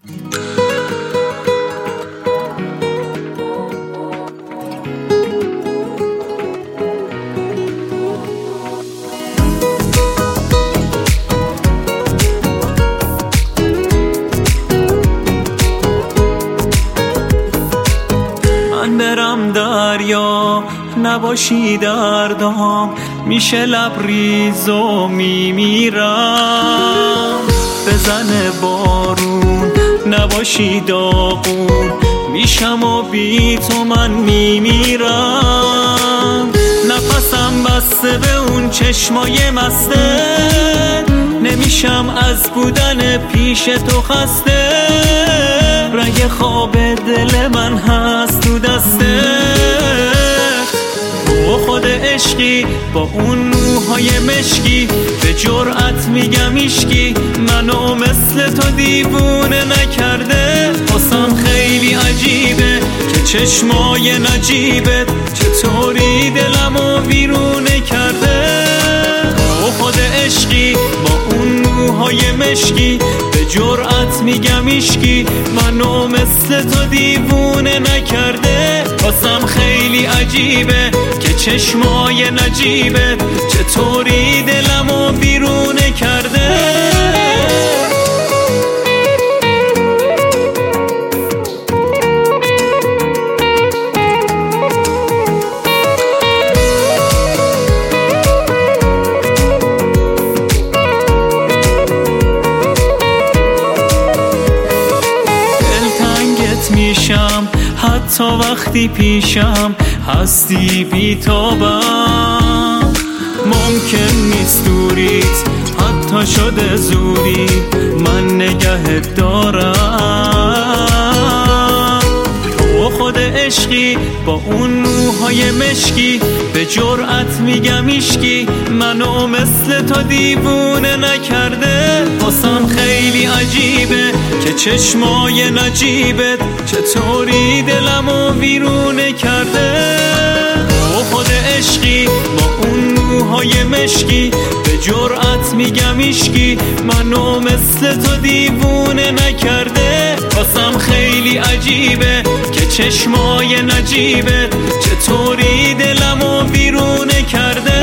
من برم دریا نباشی دردام، میشه لبریز و میمیرم. بزنه بارون نباشی داغون، میشم و بی تو من میمیرم. نفسم بسته به اون چشمای مسته، نمیشم از بودن پیش تو خسته. رنگ خواب دل من هست تو دسته، تو خود عشقی با اون موهای مشکی. به جرأت میگم ایشکی منو مثل تو دیوونه نکرده. واسم خیلی عجیبه که چشمای نجیبت چطوری دلمو ویرونه کرده. تو خود عشقی با اون موهای مشکی، به جرأت میگم ایشکی منو مثل تو دیوونه نکرده. واسم خیلی عجیبه که چشمای نجیبت چطوری دلمو بیرونه کرده. میشم حتی وقتی پیشم هستی بی‌تابم. ممکن نیست دوریت حتی شده زوری، من نگهت دارم. تو خود عشقی با اون موهای مشکی، به جرأت میگم ایشکی منو مثل تو دیوونه نکرده. واسم خیلی عجیبه که چشمای نجیبت چطوری دلمو ویرونه کرده. تو خود عشقی با اون موهای مشکی، به جرأت میگم ایشکی منو مثل تو دیوونه نکرده. واسم خیلی عجیبه که چشمای نجیبت چطوری دلمو ویرونه کرده.